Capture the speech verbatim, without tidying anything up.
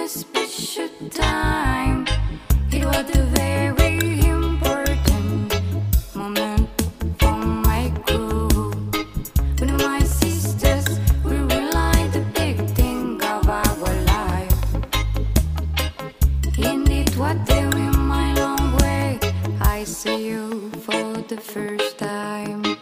a special time. It was a very important moment for my crew. One of my sisters, we realized the big thing of our life. Indeed, what they in my long way, I see you for the first time.